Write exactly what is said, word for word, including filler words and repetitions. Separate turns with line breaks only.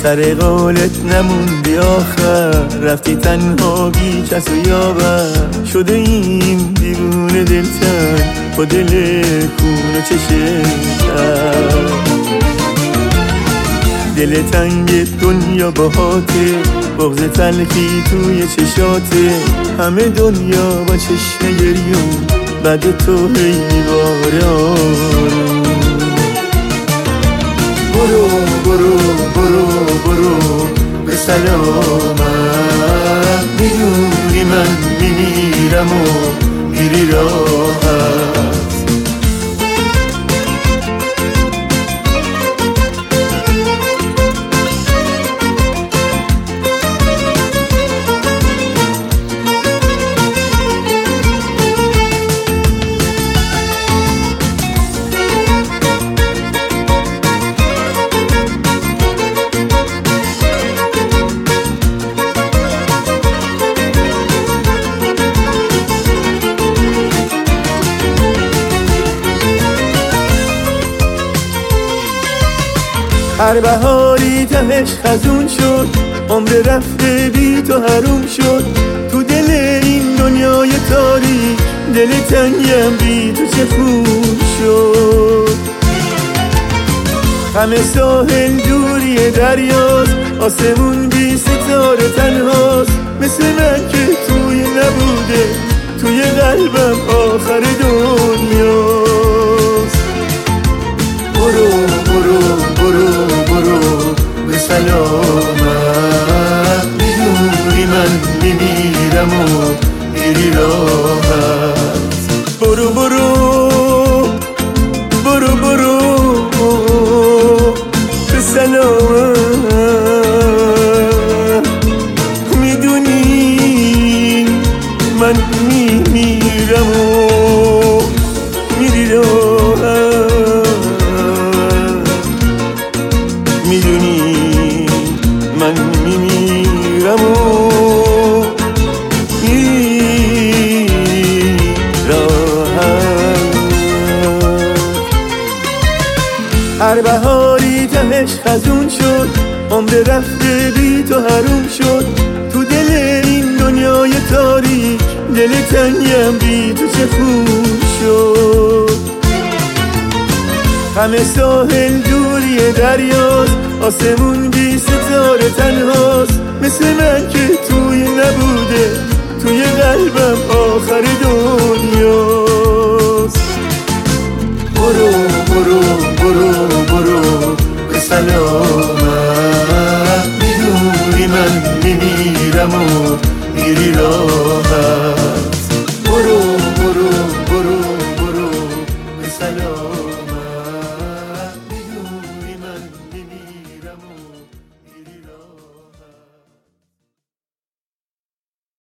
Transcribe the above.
سر قولت نموندی آخر، رفتی تنها بی کس و یاور. شده این دیوونه دلتن با دل کون و چشم تر. دل تنگ دنیا باهاته، بغض تلخی توی چشاته. همه دنیا با چشم گریون بعد تو هی باره آروم. برو برو برو برو به سلامت، میدونی من میمیرم و میری راحت. هر بهاری تهش خزون شد، عمر رفته بی تو حروم شد. تو دل این دنیای تاریک، دل تنگم بی تو چه خون شد. همه ساحل دوری دریاست، آسمون بی ستاره تنهاست. مثل من که توی نبوده، توی قلبم آخر دنیاست. برو برو برو برو به سلامت، میدونی من میمیرم و میری راحت. برو برو برو برو به سلامت، میدونی من میمیرم و میری راحت. میدونی من میمیرم و میری راحت. هر بهاری تهش خزون شد، عمر رفته بی تو حروم شد. تو دل این دنیای تاریک، دل تنگم بی تو چه خون شد. همه ساحل دوری دریاست، آسمون بی ستاره تنهاست. مثل من که توی نبوده، توی قلبم آخر دنیاست. برو برو برو برو به سلامت، میدونی من میمیرم و میری راحت.